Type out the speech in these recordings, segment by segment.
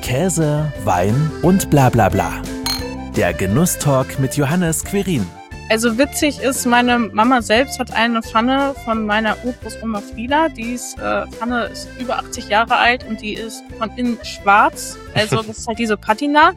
Käse, Wein und bla bla bla. Der Genusstalk mit Johannes Querin. Also witzig ist, meine Mama selbst hat eine Pfanne von meiner Urgroßoma Frieda. Pfanne ist über 80 Jahre alt und die ist von innen schwarz. Also das ist halt diese Patina.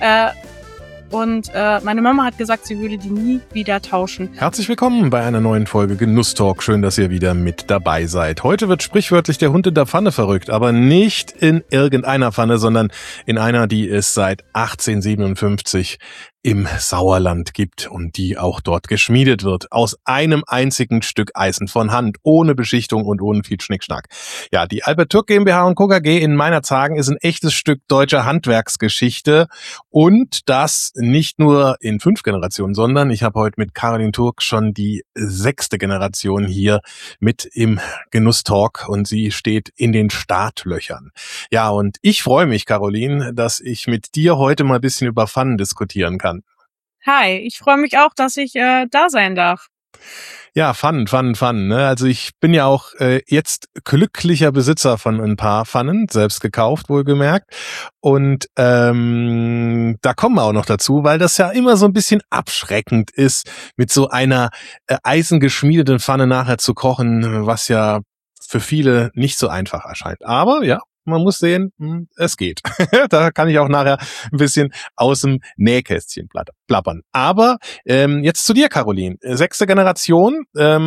Und meine Mama hat gesagt, sie würde die nie wieder tauschen. Herzlich willkommen bei einer neuen Folge Genusstalk. Schön, dass ihr wieder mit dabei seid. Heute wird sprichwörtlich der Hund in der Pfanne verrückt, aber nicht in irgendeiner Pfanne, sondern in einer, die es seit 1857 im Sauerland gibt und die auch dort geschmiedet wird. Aus einem einzigen Stück Eisen von Hand, ohne Beschichtung und ohne viel Schnickschnack. Ja, die Albert Türk GmbH & Co. KG in Meinerzhagen ist ein echtes Stück deutscher Handwerksgeschichte und das nicht nur in 5 Generationen, sondern ich habe heute mit Caroline Turk schon die 6. Generation hier mit im Genusstalk und sie steht in den Startlöchern. Ja, und ich freue mich, Caroline, dass ich mit dir heute mal ein bisschen über Pfannen diskutieren kann. Hi, ich freue mich auch, dass ich da sein darf. Ja, Pfannen, ne? Also ich bin ja auch jetzt glücklicher Besitzer von ein paar Pfannen, selbst gekauft, wohlgemerkt. Und da kommen wir auch noch dazu, weil das ja immer so ein bisschen abschreckend ist, mit so einer eisengeschmiedeten Pfanne nachher zu kochen, was ja für viele nicht so einfach erscheint. Aber ja, man muss sehen, es geht. Da kann ich auch nachher ein bisschen aus dem Nähkästchen plappern. Aber jetzt zu dir, Caroline. 6. Generation.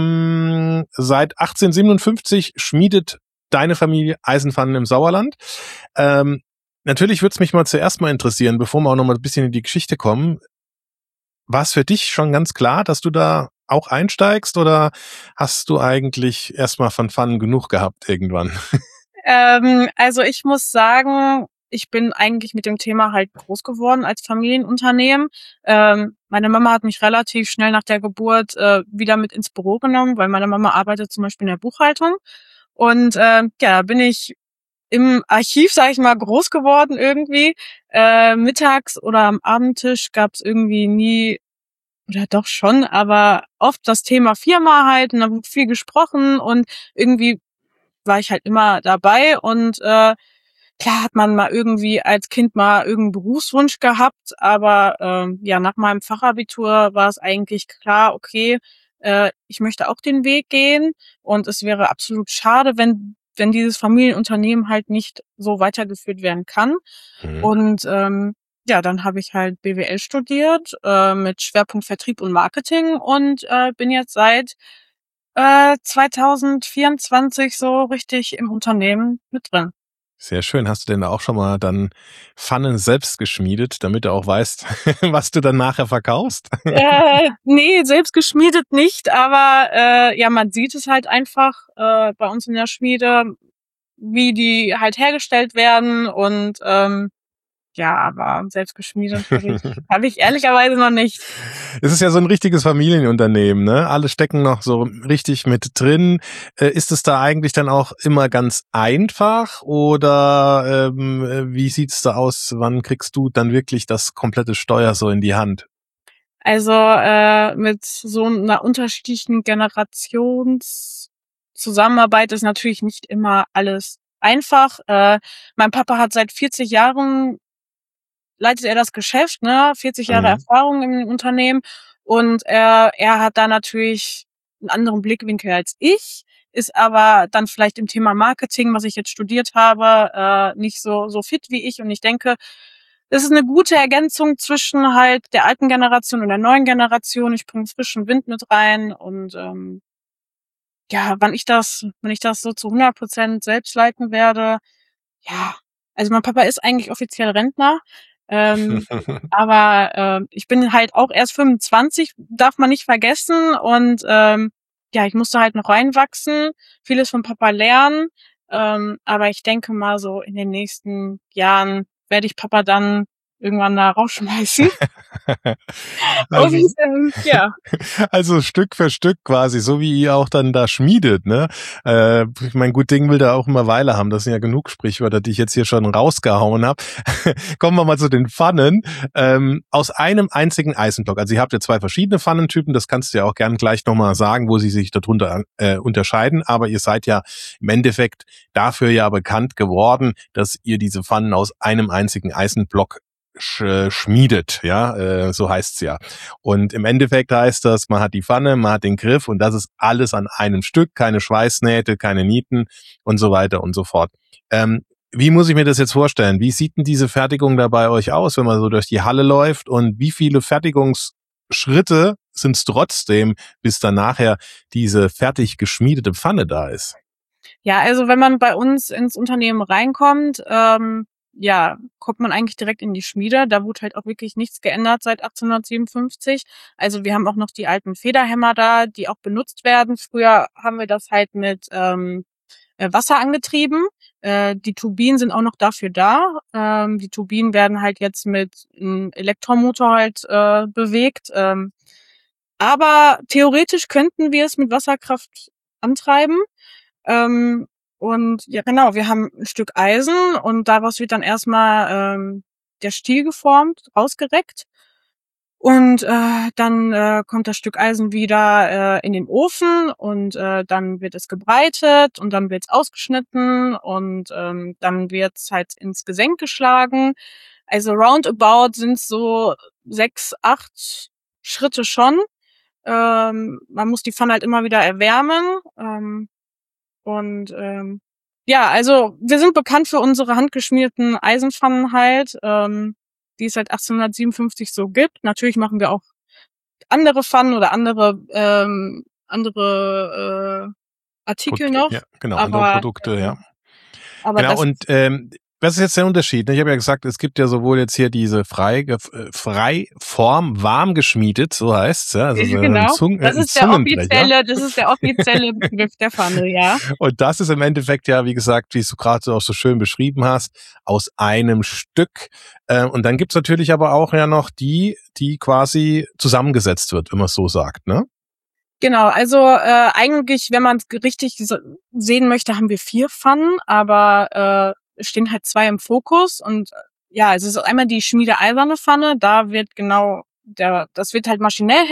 Seit 1857 schmiedet deine Familie Eisenpfannen im Sauerland. Natürlich würde es mich mal zuerst mal interessieren, bevor wir auch noch mal ein bisschen in die Geschichte kommen. War es für dich schon ganz klar, dass du da auch einsteigst oder hast du eigentlich erstmal von Pfannen genug gehabt irgendwann? Also ich muss sagen, ich bin eigentlich mit dem Thema halt groß geworden als Familienunternehmen. Meine Mama hat mich relativ schnell nach der Geburt wieder mit ins Büro genommen, weil meine Mama arbeitet zum Beispiel in der Buchhaltung. Und ja, bin ich im Archiv, sag ich mal, groß geworden irgendwie. Mittags oder am Abendtisch gab's irgendwie nie, oder doch schon, aber oft das Thema Firma halt, und da wurde viel gesprochen und irgendwie war ich halt immer dabei und klar hat man mal irgendwie als Kind mal irgendeinen Berufswunsch gehabt, aber ja, nach meinem Fachabitur war es eigentlich klar, okay, ich möchte auch den Weg gehen und es wäre absolut schade, wenn dieses Familienunternehmen halt nicht so weitergeführt werden kann. Und ja, dann habe ich halt BWL studiert mit Schwerpunkt Vertrieb und Marketing und bin jetzt seit 2024 so richtig im Unternehmen mit drin. Sehr schön. Hast du denn da auch schon mal dann Pfannen selbst geschmiedet, damit du auch weißt, was du dann nachher verkaufst? Nee, selbst geschmiedet nicht, aber ja, man sieht es halt einfach bei uns in der Schmiede, wie die halt hergestellt werden und ja, aber selbst geschmiedet hab ich ehrlicherweise noch nicht. Es ist ja so ein richtiges Familienunternehmen, ne? Alle stecken noch so richtig mit drin. Ist es da eigentlich dann auch immer ganz einfach oder wie sieht's da aus? Wann kriegst du dann wirklich das komplette Steuer so in die Hand? Also mit so einer unterschiedlichen Generationszusammenarbeit ist natürlich nicht immer alles einfach. Mein Papa hat seit 40 Jahren leitet er das Geschäft, ne, 40 Jahre Erfahrung im Unternehmen und er hat da natürlich einen anderen Blickwinkel als ich, ist aber dann vielleicht im Thema Marketing, was ich jetzt studiert habe, nicht so fit wie ich und ich denke, das ist eine gute Ergänzung zwischen halt der alten Generation und der neuen Generation. Ich bringe frischen Wind mit rein und ja, wenn ich das so zu 100% selbst leiten werde, ja, also mein Papa ist eigentlich offiziell Rentner, aber ich bin halt auch erst 25, darf man nicht vergessen und ja, ich musste halt noch reinwachsen, vieles von Papa lernen, aber ich denke mal so in den nächsten Jahren werde ich Papa dann irgendwann da rausschmeißen. Also, Und ja. also Stück für Stück quasi, so wie ihr auch dann da schmiedet, ne? Ich mein, gut Ding will da auch immer Weile haben. Das sind ja genug Sprichwörter, die ich jetzt hier schon rausgehauen habe. Kommen wir mal zu den Pfannen. Aus einem einzigen Eisenblock. Also ihr habt ja 2 verschiedene Pfannentypen. Das kannst du ja auch gern gleich nochmal sagen, wo sie sich darunter unterscheiden. Aber ihr seid ja im Endeffekt dafür ja bekannt geworden, dass ihr diese Pfannen aus einem einzigen Eisenblock schmiedet, ja, so heißt's ja. Und im Endeffekt heißt das, man hat die Pfanne, man hat den Griff und das ist alles an einem Stück, keine Schweißnähte, keine Nieten und so weiter und so fort. Wie muss ich mir das jetzt vorstellen? Wie sieht denn diese Fertigung da bei euch aus, wenn man so durch die Halle läuft und wie viele Fertigungsschritte sind es trotzdem, bis dann nachher diese fertig geschmiedete Pfanne da ist? Ja, also wenn man bei uns ins Unternehmen reinkommt, kommt man eigentlich direkt in die Schmiede. Da wurde halt auch wirklich nichts geändert seit 1857. Also wir haben auch noch die alten Federhämmer da, die auch benutzt werden. Früher haben wir das halt mit Wasser angetrieben. Die Turbinen sind auch noch dafür da. Die Turbinen werden halt jetzt mit einem Elektromotor halt bewegt. Aber theoretisch könnten wir es mit Wasserkraft antreiben. Und ja, genau, wir haben ein Stück Eisen und daraus wird dann erstmal der Stiel geformt, rausgereckt. Und dann kommt das Stück Eisen wieder in den Ofen und dann wird es gebreitet und dann wird es ausgeschnitten und dann wird es halt ins Gesenk geschlagen. Also roundabout sind es so 6, 8 Schritte schon. Man muss die Pfanne halt immer wieder erwärmen. Also wir sind bekannt für unsere handgeschmierten Eisenpfannen halt, die es seit 1857 so gibt. Natürlich machen wir auch andere Pfannen oder andere Artikel noch. Ja, genau, andere Produkte, ja. Aber genau, und was ist jetzt der Unterschied? Ich habe ja gesagt, es gibt ja sowohl jetzt hier diese Freiform warm geschmiedet, so heißt's, ja. Also genau. Das ist der offizielle Begriff der Pfanne, ja. Und das ist im Endeffekt ja, wie gesagt, wie du gerade auch so schön beschrieben hast, aus einem Stück. Und dann gibt's natürlich aber auch ja noch die quasi zusammengesetzt wird, wenn man es so sagt, ne? Genau, also eigentlich, wenn man es richtig sehen möchte, haben wir 4 Pfannen, aber stehen halt 2 im Fokus und ja, es ist einmal die schmiedeeiserne Pfanne, da wird das wird halt maschinell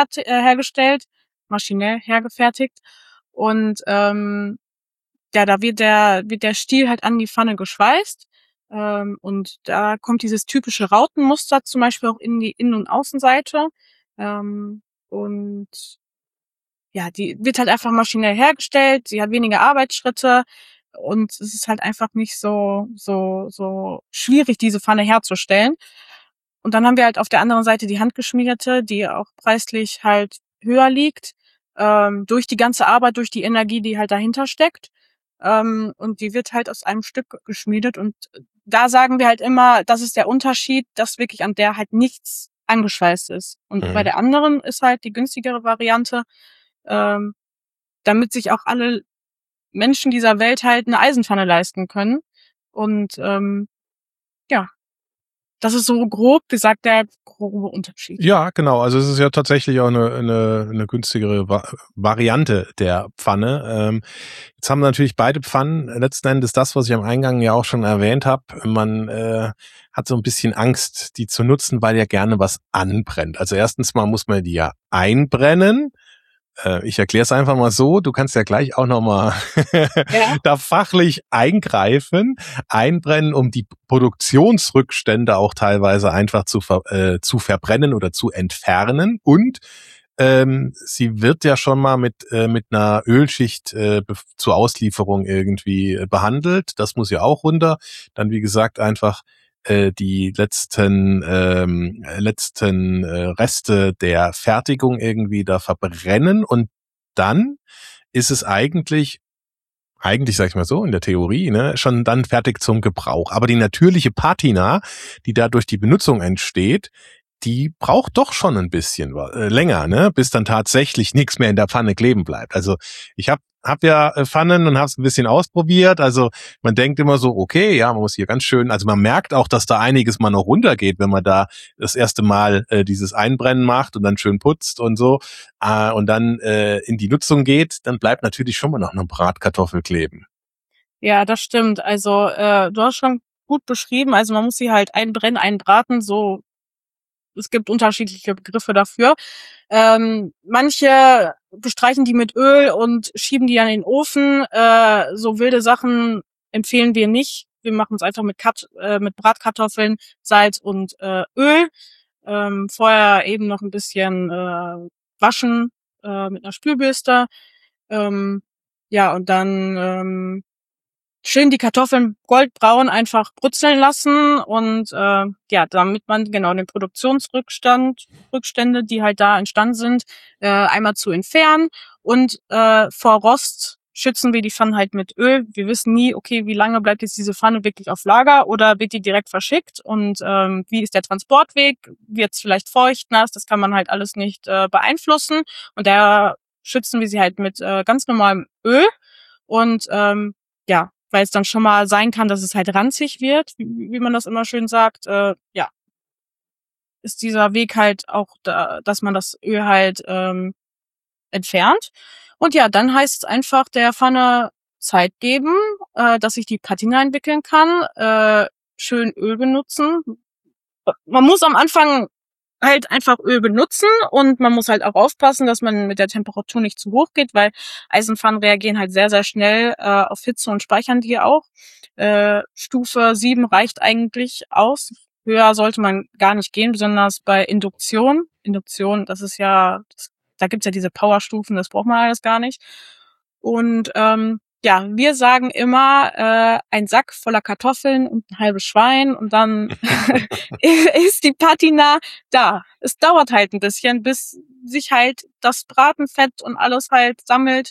hergefertigt und da wird der Stiel halt an die Pfanne geschweißt und da kommt dieses typische Rautenmuster zum Beispiel auch in die Innen- und Außenseite und ja, die wird halt einfach maschinell hergestellt, sie hat weniger Arbeitsschritte und es ist halt einfach nicht so schwierig, diese Pfanne herzustellen. Und dann haben wir halt auf der anderen Seite die handgeschmiedete, die auch preislich halt höher liegt, durch die ganze Arbeit, durch die Energie, die halt dahinter steckt. Und die wird halt aus einem Stück geschmiedet und da sagen wir halt immer, das ist der Unterschied, dass wirklich an der halt nichts angeschweißt ist. Und bei der anderen ist halt die günstigere Variante, damit sich auch alle Menschen dieser Welt halt eine Eisenpfanne leisten können. Und das ist so grob gesagt der grobe Unterschied. Ja, genau. Also es ist ja tatsächlich auch eine günstigere Variante der Pfanne. Jetzt haben natürlich beide Pfannen letzten Endes das, was ich am Eingang ja auch schon erwähnt habe. Man hat so ein bisschen Angst, die zu nutzen, weil ja gerne was anbrennt. Also erstens mal muss man die ja einbrennen. Ich erkläre es einfach mal so, du kannst ja gleich auch nochmal da fachlich eingreifen, einbrennen, um die Produktionsrückstände auch teilweise einfach zu verbrennen oder zu entfernen. Und sie wird ja schon mal mit einer Ölschicht zur Auslieferung irgendwie behandelt. Das muss ja auch runter. Dann, wie gesagt, einfach die letzten Reste der Fertigung irgendwie da verbrennen und dann ist es eigentlich sag ich mal so, in der Theorie, ne, schon dann fertig zum Gebrauch. Aber die natürliche Patina, die da durch die Benutzung entsteht, die braucht doch schon ein bisschen länger, ne, bis dann tatsächlich nichts mehr in der Pfanne kleben bleibt. Also ich habe hab ja Pfannen und hab's ein bisschen ausprobiert. Also man denkt immer so, okay, ja, man muss hier ganz schön, also man merkt auch, dass da einiges mal noch runtergeht, wenn man da das erste Mal dieses Einbrennen macht und dann schön putzt und so und dann in die Nutzung geht, dann bleibt natürlich schon mal noch eine Bratkartoffel kleben. Ja, das stimmt. Also du hast schon gut beschrieben. Also man muss sie halt einbrennen, einbraten. So, es gibt unterschiedliche Begriffe dafür. Manche bestreichen die mit Öl und schieben die dann in den Ofen. So wilde Sachen empfehlen wir nicht. Wir machen es einfach mit Bratkartoffeln, Salz und Öl. Vorher eben noch ein bisschen waschen mit einer Spülbürste. Ja, und dann schön die Kartoffeln goldbraun einfach brutzeln lassen und ja, damit man genau den Rückstände, die halt da entstanden sind, einmal zu entfernen und vor Rost schützen wir die Pfanne halt mit Öl. Wir wissen nie, okay, wie lange bleibt jetzt diese Pfanne wirklich auf Lager oder wird die direkt verschickt und wie ist der Transportweg, wird es vielleicht feucht, nass, das kann man halt alles nicht beeinflussen und daher schützen wir sie halt mit ganz normalem Öl und ja, weil es dann schon mal sein kann, dass es halt ranzig wird, wie man das immer schön sagt, ja, ist dieser Weg halt auch da, dass man das Öl halt entfernt. Und ja, dann heißt es einfach der Pfanne Zeit geben, dass sich die Patina entwickeln kann, schön Öl benutzen. Man muss am Anfang halt einfach Öl benutzen und man muss halt auch aufpassen, dass man mit der Temperatur nicht zu hoch geht, weil Eisenpfannen reagieren halt sehr, sehr schnell auf Hitze und speichern die auch. Stufe 7 reicht eigentlich aus. Höher sollte man gar nicht gehen, besonders bei Induktion. Induktion, das ist ja, da gibt's ja diese Powerstufen, das braucht man alles gar nicht. Und ja, wir sagen immer, ein Sack voller Kartoffeln und ein halbes Schwein und dann ist die Patina da. Es dauert halt ein bisschen, bis sich halt das Bratenfett und alles halt sammelt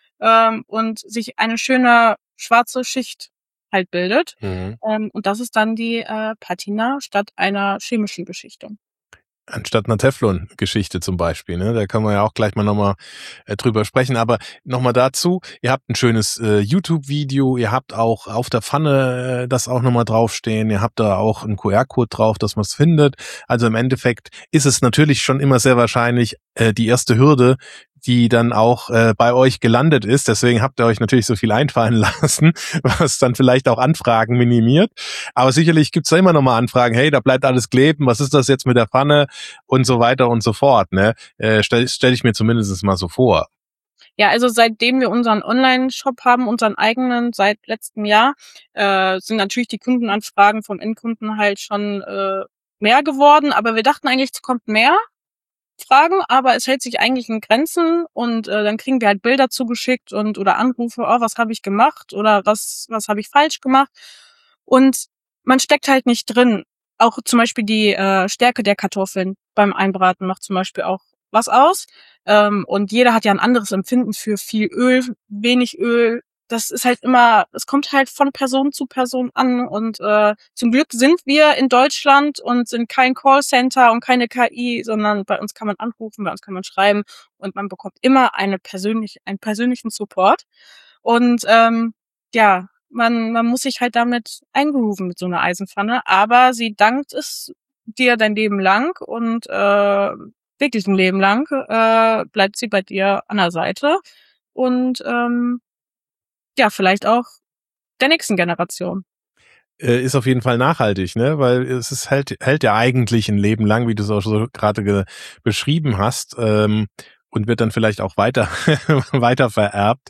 und sich eine schöne schwarze Schicht halt bildet. Mhm. Und das ist dann die Patina statt einer chemischen Beschichtung. Anstatt einer Teflon-Geschichte zum Beispiel, ne? Da können wir ja auch gleich mal nochmal drüber sprechen. Aber nochmal dazu, ihr habt ein schönes YouTube-Video, ihr habt auch auf der Pfanne das auch nochmal draufstehen, ihr habt da auch einen QR-Code drauf, dass man es findet. Also im Endeffekt ist es natürlich schon immer sehr wahrscheinlich die erste Hürde, die dann auch bei euch gelandet ist. Deswegen habt ihr euch natürlich so viel einfallen lassen, was dann vielleicht auch Anfragen minimiert. Aber sicherlich gibt's da immer noch mal Anfragen, hey, da bleibt alles kleben, was ist das jetzt mit der Pfanne und so weiter und so fort. Ne? Stell ich mir zumindest mal so vor. Ja, also seitdem wir unseren Online-Shop haben, unseren eigenen seit letztem Jahr, sind natürlich die Kundenanfragen vom Endkunden halt schon mehr geworden. Aber wir dachten eigentlich, es kommt mehr Fragen, aber es hält sich eigentlich in Grenzen und dann kriegen wir halt Bilder zugeschickt und oder Anrufe, oh, was habe ich gemacht oder was habe ich falsch gemacht und man steckt halt nicht drin. Auch zum Beispiel die Stärke der Kartoffeln beim Einbraten macht zum Beispiel auch was aus und jeder hat ja ein anderes Empfinden für viel Öl, wenig Öl. Das ist halt immer, es kommt halt von Person zu Person an und zum Glück sind wir in Deutschland und sind kein Callcenter und keine KI, sondern bei uns kann man anrufen, bei uns kann man schreiben und man bekommt immer einen persönlichen Support und ja, man muss sich halt damit eingrooven mit so einer Eisenpfanne, aber sie dankt es dir dein Leben lang und wirklich ein Leben lang bleibt sie bei dir an der Seite und ja, vielleicht auch der nächsten Generation. Ist auf jeden Fall nachhaltig, ne? Weil es ist hält ja eigentlich ein Leben lang, wie du es auch so gerade beschrieben hast, und wird dann vielleicht auch weiter weiter vererbt.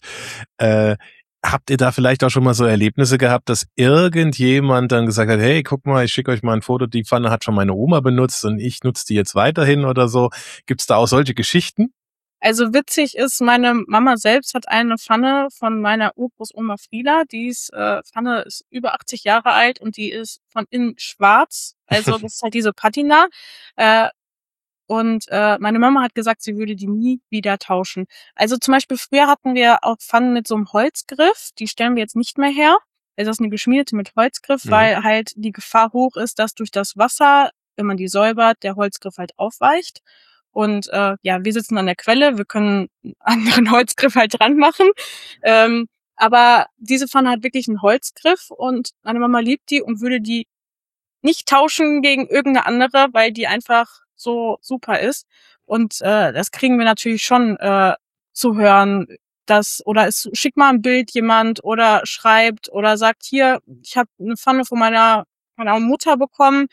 Habt ihr da vielleicht auch schon mal so Erlebnisse gehabt, dass irgendjemand dann gesagt hat, hey, guck mal, ich schicke euch mal ein Foto, die Pfanne hat schon meine Oma benutzt und ich nutze die jetzt weiterhin oder so? Gibt's da auch solche Geschichten? Also witzig ist, meine Mama selbst hat eine Pfanne von meiner Urgroßoma Frieda. Pfanne ist über 80 Jahre alt und die ist von innen schwarz. Also das ist halt diese Patina. Und meine Mama hat gesagt, sie würde die nie wieder tauschen. Also zum Beispiel früher hatten wir auch Pfannen mit so einem Holzgriff. Die stellen wir jetzt nicht mehr her. Also das ist eine geschmiedete mit Holzgriff, weil halt die Gefahr hoch ist, dass durch das Wasser, wenn man die säubert, der Holzgriff halt aufweicht. Und ja, wir sitzen an der Quelle, wir können einen anderen Holzgriff halt dran machen. Aber diese Pfanne hat wirklich einen Holzgriff und meine Mama liebt die und würde die nicht tauschen gegen irgendeine andere, weil die einfach so super ist. Und das kriegen wir natürlich schon zu hören, oder es schickt mal ein Bild jemand oder schreibt oder sagt, hier, ich habe eine Pfanne von meiner Mutter bekommen.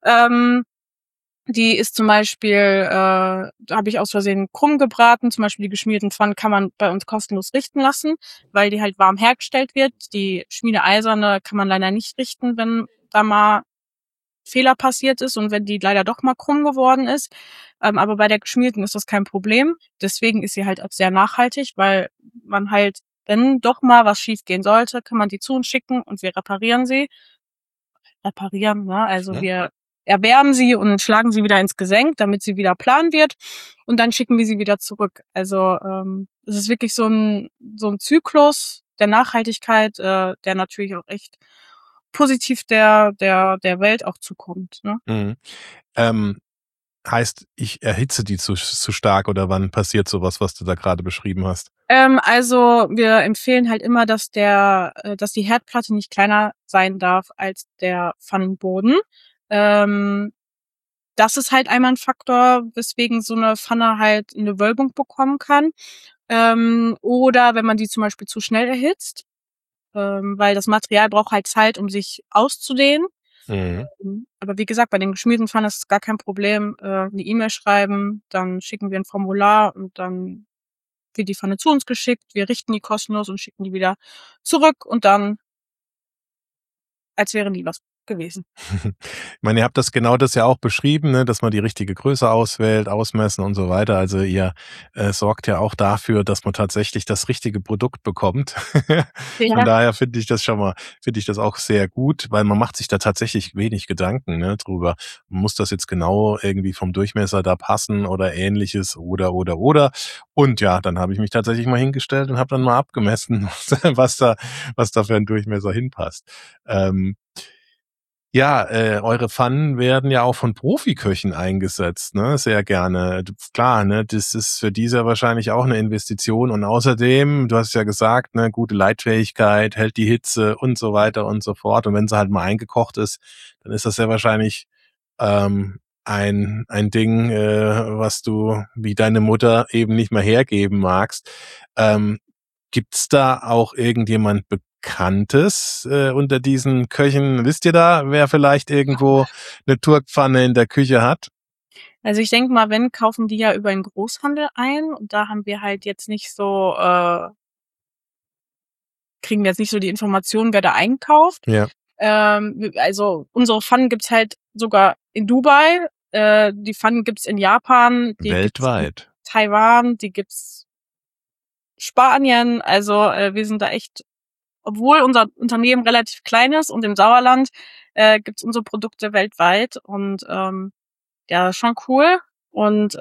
Die ist zum Beispiel, da habe ich aus Versehen krumm gebraten. Zum Beispiel die geschmierten Pfannen kann man bei uns kostenlos richten lassen, weil die halt warm hergestellt wird. Die schmiedeeiserne kann man leider nicht richten, wenn da mal Fehler passiert ist und wenn die leider doch mal krumm geworden ist. Aber bei der geschmierten ist das kein Problem. Deswegen ist sie halt auch sehr nachhaltig, weil man halt, wenn doch mal was schief gehen sollte, kann man die zu uns schicken und wir reparieren sie. Reparieren, ne? Also wir erwärmen sie und schlagen sie wieder ins Gesenk, damit sie wieder plan wird. Und dann schicken wir sie wieder zurück. Also es ist wirklich so ein Zyklus der Nachhaltigkeit, der natürlich auch echt positiv der Welt auch zukommt. Ne? Mhm. Heißt, ich erhitze die zu stark oder wann passiert sowas, was du da gerade beschrieben hast? Also wir empfehlen halt immer, dass die Herdplatte nicht kleiner sein darf als der Pfannenboden. Das ist halt einmal ein Faktor, weswegen so eine Pfanne halt eine Wölbung bekommen kann. Oder wenn man die zum Beispiel zu schnell erhitzt, weil das Material braucht halt Zeit, um sich auszudehnen. Aber wie gesagt, bei den geschmierten Pfannen ist es gar kein Problem. Eine E-Mail schreiben, dann schicken wir ein Formular und dann wird die Pfanne zu uns geschickt. Wir richten die kostenlos und schicken die wieder zurück und dann, als wäre nie was gewesen. Ich meine, ihr habt das ja auch beschrieben, ne, dass man die richtige Größe auswählt, ausmessen und so weiter. Also ihr sorgt ja auch dafür, dass man tatsächlich das richtige Produkt bekommt. Von daher finde ich das auch sehr gut, weil man macht sich da tatsächlich wenig Gedanken, ne, drüber. Muss das jetzt genau irgendwie vom Durchmesser da passen oder ähnliches oder. Und ja, dann habe ich mich tatsächlich mal hingestellt und habe dann mal abgemessen, was da für ein Durchmesser hinpasst. Ja, eure Pfannen werden ja auch von Profiköchen eingesetzt, ne? Sehr gerne. Klar, ne? Das ist für diese wahrscheinlich auch eine Investition und außerdem, du hast ja gesagt, ne, gute Leitfähigkeit, hält die Hitze und so weiter und so fort. Und wenn sie halt mal eingekocht ist, dann ist das ja wahrscheinlich ein Ding, was du wie deine Mutter eben nicht mehr hergeben magst. Gibt's da auch irgendjemand Bekanntes unter diesen Köchen? Wisst ihr da, wer vielleicht irgendwo eine Turkpfanne in der Küche hat? Also ich denke mal, wenn, kaufen die ja über den Großhandel ein und da haben wir halt jetzt nicht so, kriegen wir jetzt nicht so die Informationen, wer da einkauft. Ja. Also unsere Pfannen gibt's halt sogar in Dubai, die Pfannen gibt's in Japan, die weltweit. Gibt's in Taiwan, die gibt's Spanien, also wir sind da echt, obwohl unser Unternehmen relativ klein ist und im Sauerland gibt's unsere Produkte weltweit und ja, schon cool. Und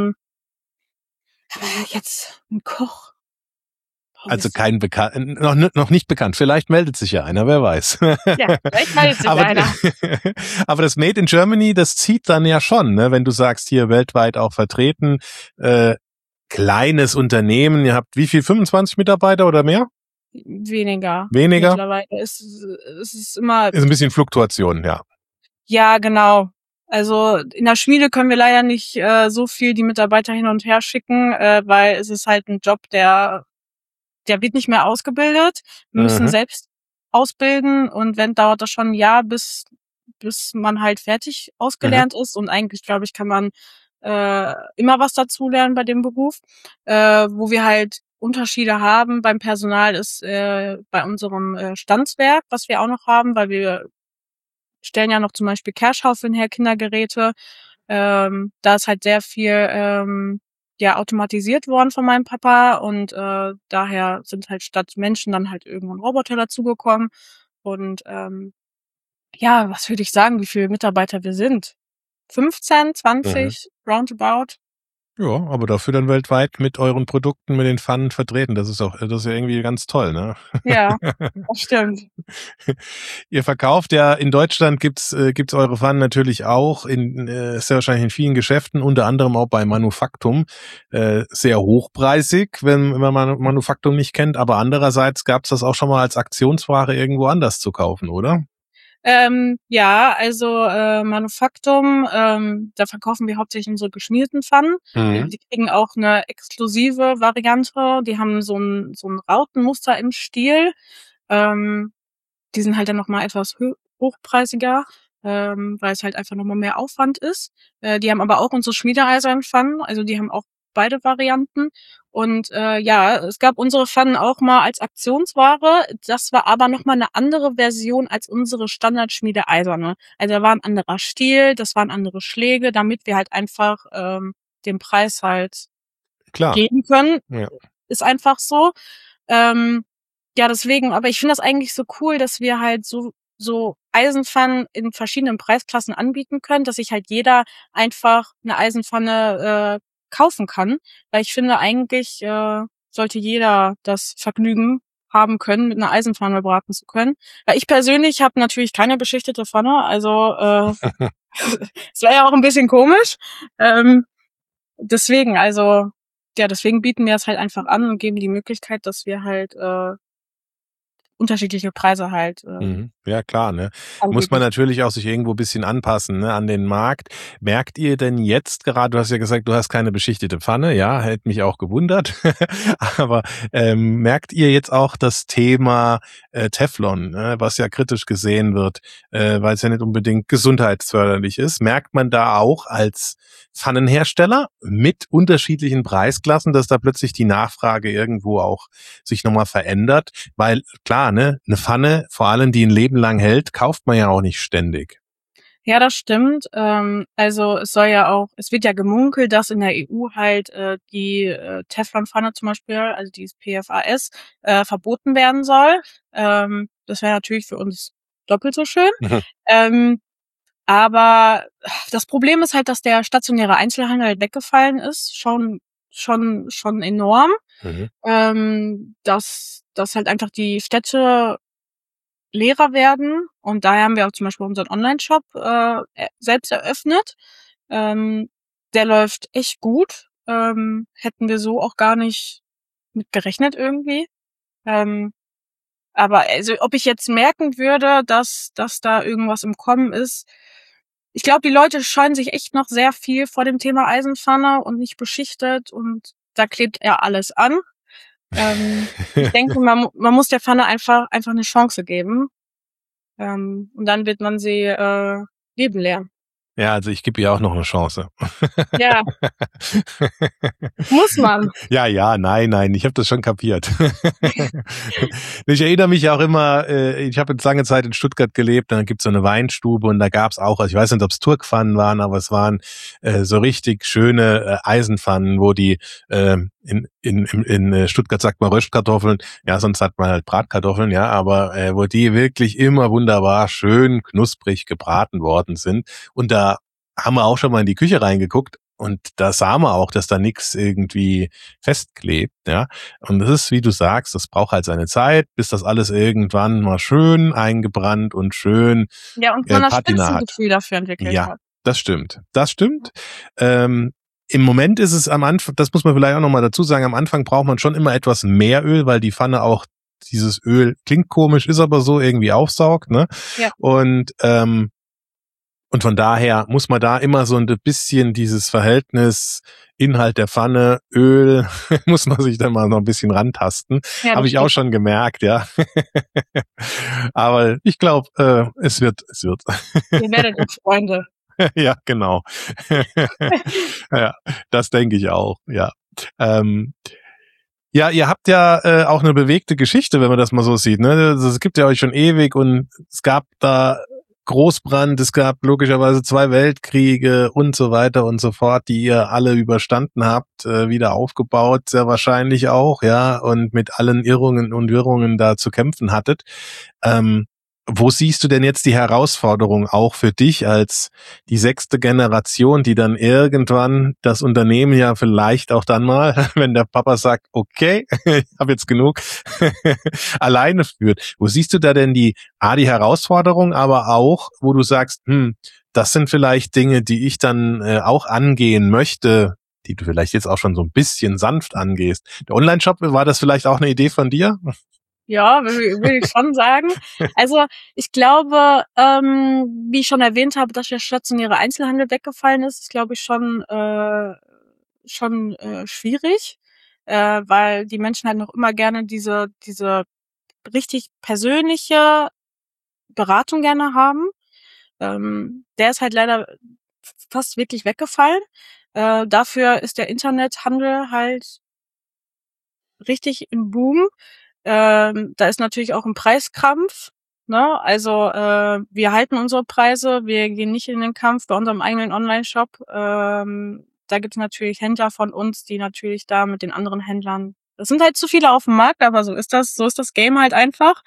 jetzt ein Koch. Also kein noch nicht bekannt. Vielleicht meldet sich ja einer, wer weiß. Ja, vielleicht meldet sich einer. Aber das Made in Germany, das zieht dann ja schon, ne? Wenn du sagst, hier weltweit auch vertreten, kleines Unternehmen, ihr habt wie viel, 25 Mitarbeiter oder mehr? Weniger. Weniger? Mittlerweile es ist immer... Ist ein bisschen Fluktuation, ja. Ja, genau. Also in der Schmiede können wir leider nicht so viel die Mitarbeiter hin und her schicken, weil es ist halt ein Job, der wird nicht mehr ausgebildet. Wir müssen selbst ausbilden und wenn, dauert das schon ein Jahr, bis man halt fertig ausgelernt ist. Und eigentlich, glaube ich, kann man immer was dazulernen bei dem Beruf. Wo wir halt Unterschiede haben beim Personal ist bei unserem Stanzwerk, was wir auch noch haben, weil wir stellen ja noch zum Beispiel Kehrschaufeln her, Kindergeräte. Da ist halt sehr viel automatisiert worden von meinem Papa und daher sind halt statt Menschen dann halt irgendwann Roboter dazugekommen. Und ja, was würde ich sagen, wie viele Mitarbeiter wir sind? 15, 20, roundabout? Ja, aber dafür dann weltweit mit euren Produkten, mit den Pfannen vertreten. Das ist ja irgendwie ganz toll, ne? Ja, das stimmt. Ihr verkauft ja, in Deutschland gibt's eure Pfannen natürlich auch ist ja wahrscheinlich in vielen Geschäften, unter anderem auch bei Manufaktum, sehr hochpreisig, wenn man Manufaktum nicht kennt, aber andererseits gab's das auch schon mal als Aktionsware irgendwo anders zu kaufen, oder? Ja, also Manufaktum, da verkaufen wir hauptsächlich unsere geschmierten Pfannen. Die kriegen auch eine exklusive Variante. Die haben so ein Rautenmuster im Stiel. Die sind halt dann nochmal etwas hochpreisiger, weil es halt einfach nochmal mehr Aufwand ist. Die haben aber auch unsere schmiedeeisernen Pfannen, also die haben auch beide Varianten. Und ja, es gab unsere Pfannen auch mal als Aktionsware. Das war aber nochmal eine andere Version als unsere Standard-Schmiedeeiserne. Also da war ein anderer Stiel, das waren andere Schläge, damit wir halt einfach den Preis halt Klar. geben können. Ja. Ist einfach so. Ja, deswegen, aber ich finde das eigentlich so cool, dass wir halt so Eisenpfannen in verschiedenen Preisklassen anbieten können, dass sich halt jeder einfach eine Eisenpfanne kaufen kann, weil ich finde eigentlich sollte jeder das Vergnügen haben können, mit einer Eisenpfanne braten zu können. Weil ich persönlich habe natürlich keine beschichtete Pfanne, also es wäre ja auch ein bisschen komisch. Deswegen, also ja, deswegen bieten wir es halt einfach an und geben die Möglichkeit, dass wir halt unterschiedliche Preise halt Ja, klar, ne? anbieten. Muss man natürlich auch sich irgendwo ein bisschen anpassen, ne, an den Markt. Merkt ihr denn jetzt gerade, du hast ja gesagt, du hast keine beschichtete Pfanne, ja, hätte mich auch gewundert, aber merkt ihr jetzt auch das Thema Teflon, was ja kritisch gesehen wird, weil es ja nicht unbedingt gesundheitsförderlich ist? Merkt man da auch als Pfannenhersteller mit unterschiedlichen Preisklassen, dass da plötzlich die Nachfrage irgendwo auch sich nochmal verändert? Weil klar, ne, eine Pfanne, vor allem die ein Leben lang hält, kauft man ja auch nicht ständig. Ja, das stimmt. Also es wird ja gemunkelt, dass in der EU halt die Teflonpfanne zum Beispiel, also dieses PFAS, verboten werden soll. Das wäre natürlich für uns doppelt so schön. Aber das Problem ist halt, dass der stationäre Einzelhandel halt weggefallen ist, schon enorm. Dass halt einfach die Städte leerer werden, und daher haben wir auch zum Beispiel unseren Online-Shop selbst eröffnet. Der läuft echt gut. Hätten wir so auch gar nicht mit gerechnet irgendwie. Aber also, ob ich jetzt merken würde, dass da irgendwas im Kommen ist. Ich glaube, die Leute scheuen sich echt noch sehr viel vor dem Thema Eisenpfanne und nicht beschichtet, und da klebt ja alles an. Ich denke, man muss der Pfanne einfach eine Chance geben. Und dann wird man sie leben lernen. Ja, also ich gebe ihr auch noch eine Chance. Ja. Muss man. Ja, nein, ich habe das schon kapiert. Ich erinnere mich auch immer, ich habe jetzt lange Zeit in Stuttgart gelebt, dann gibt's so eine Weinstube und da gab's auch, also ich weiß nicht, ob es Turkpfannen waren, aber es waren so richtig schöne Eisenpfannen, wo die in Stuttgart sagt man Röstkartoffeln, ja, sonst sagt man halt Bratkartoffeln, ja, aber wo die wirklich immer wunderbar schön knusprig gebraten worden sind. Und da haben wir auch schon mal in die Küche reingeguckt und da sah man auch, dass da nichts irgendwie festklebt, ja. Und das ist, wie du sagst, das braucht halt seine Zeit, bis das alles irgendwann mal schön eingebrannt und schön ja, und man das Patina hat. Gefühl dafür entwickelt hat. Das stimmt. Im Moment ist es am Anfang, das muss man vielleicht auch nochmal dazu sagen, am Anfang braucht man schon immer etwas mehr Öl, weil die Pfanne auch dieses Öl, klingt komisch, ist aber so, irgendwie aufsaugt, ne? Ja. Und von daher muss man da immer so ein bisschen dieses Verhältnis Inhalt der Pfanne, Öl, muss man sich dann mal noch ein bisschen rantasten. Ja, habe ich auch schon gemerkt, ja. Aber ich glaube, es wird. Ihr werdet jetzt Freunde. Ja, genau. Ja, das denke ich auch, ja. Ja, ihr habt ja auch eine bewegte Geschichte, wenn man das mal so sieht, ne? Es gibt ja euch schon ewig und es gab da Großbrand, es gab logischerweise 2 Weltkriege und so weiter und so fort, die ihr alle überstanden habt, wieder aufgebaut, sehr wahrscheinlich auch, ja, und mit allen Irrungen und Wirrungen da zu kämpfen hattet. wo siehst du denn jetzt die Herausforderung auch für dich als die 6. Generation, die dann irgendwann das Unternehmen ja vielleicht auch dann mal, wenn der Papa sagt, okay, ich habe jetzt genug, alleine führt. Wo siehst du da denn die Herausforderung, aber auch, wo du sagst, das sind vielleicht Dinge, die ich dann auch angehen möchte, die du vielleicht jetzt auch schon so ein bisschen sanft angehst. Der Online-Shop, war das vielleicht auch eine Idee von dir? Ja, will ich schon sagen. Also ich glaube, wie ich schon erwähnt habe, dass der stationäre Einzelhandel weggefallen ist glaube ich schon schwierig, weil die Menschen halt noch immer gerne diese richtig persönliche Beratung gerne haben. Der ist halt leider fast wirklich weggefallen. Dafür ist der Internethandel halt richtig im Boom. Da ist natürlich auch ein Preiskampf, ne? Also wir halten unsere Preise, wir gehen nicht in den Kampf bei unserem eigenen Online-Shop. Da gibt's natürlich Händler von uns, die natürlich da mit den anderen Händlern, das sind halt zu viele auf dem Markt, aber so ist das Game halt einfach.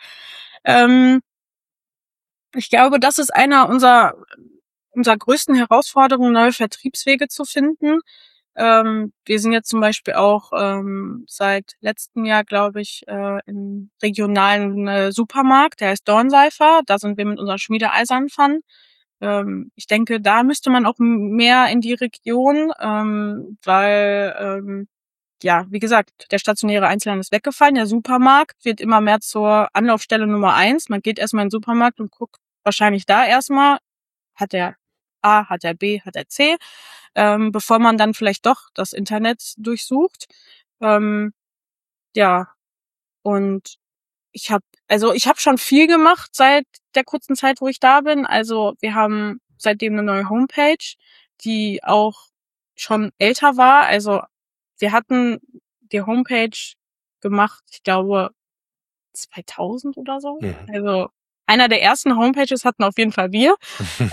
Ich glaube, das ist einer unserer größten Herausforderungen, neue Vertriebswege zu finden. Wir sind jetzt zum Beispiel auch seit letztem Jahr, glaube ich, im regionalen Supermarkt, der heißt Dornseifer. Da sind wir mit unserer Schmiede Eisernpfann. Ich denke, da müsste man auch mehr in die Region, weil, ja, wie gesagt, der stationäre Einzelhandel ist weggefallen. Der Supermarkt wird immer mehr zur Anlaufstelle Nummer 1. Man geht erstmal in den Supermarkt und guckt wahrscheinlich da erstmal, hat der A, hat der B, hat der C, bevor man dann vielleicht doch das Internet durchsucht. Ja, und ich habe schon viel gemacht seit der kurzen Zeit, wo ich da bin. Also wir haben seitdem eine neue Homepage, die auch schon älter war. Also wir hatten die Homepage gemacht, ich glaube 2000 oder so. Mhm. Also einer der ersten Homepages hatten auf jeden Fall wir.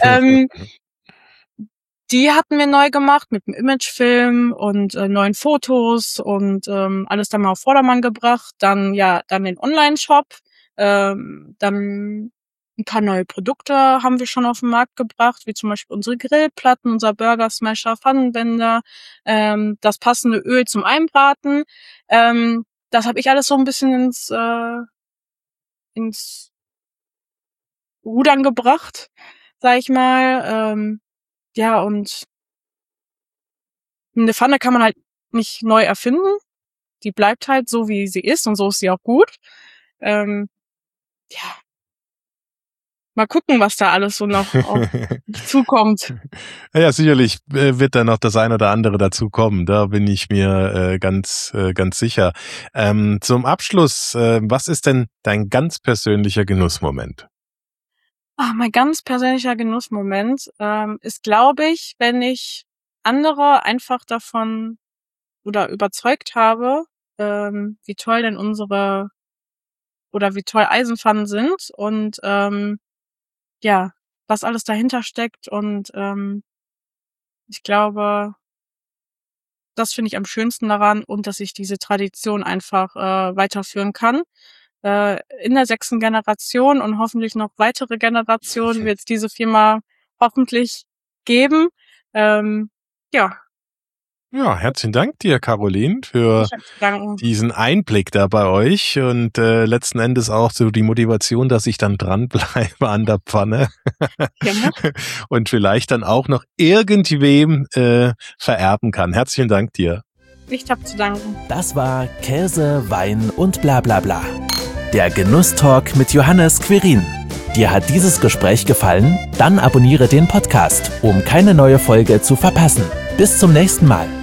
Die hatten wir neu gemacht mit einem Imagefilm und neuen Fotos und alles dann mal auf Vordermann gebracht. Dann den Online-Shop, dann ein paar neue Produkte haben wir schon auf den Markt gebracht, wie zum Beispiel unsere Grillplatten, unser Burger Smasher, Pfannenwender, das passende Öl zum Einbraten. Das habe ich alles so ein bisschen ins Rudern gebracht, sag ich mal. Ja, und eine Pfanne kann man halt nicht neu erfinden. Die bleibt halt so, wie sie ist und so ist sie auch gut. Ja, mal gucken, was da alles so noch auf zukommt. Ja, sicherlich wird da noch das ein oder andere dazu kommen. Da bin ich mir ganz sicher. Zum Abschluss, was ist denn dein ganz persönlicher Genussmoment? Mein ganz persönlicher Genussmoment ist, glaube ich, wenn ich andere einfach davon oder überzeugt habe, wie toll denn wie toll Eisenpfannen sind und ja, was alles dahinter steckt und ich glaube, das finde ich am schönsten daran und dass ich diese Tradition einfach weiterführen kann. In der 6. Generation und hoffentlich noch weitere Generationen wird es diese Firma hoffentlich geben. Ja. Ja, herzlichen Dank dir, Caroline, für diesen Einblick da bei euch und letzten Endes auch so die Motivation, dass ich dann dranbleibe an der Pfanne und vielleicht dann auch noch irgendwem vererben kann. Herzlichen Dank dir. Ich hab zu danken. Das war Käse, Wein und bla bla bla. Der Genusstalk mit Johannes Quirin. Dir hat dieses Gespräch gefallen? Dann abonniere den Podcast, um keine neue Folge zu verpassen. Bis zum nächsten Mal.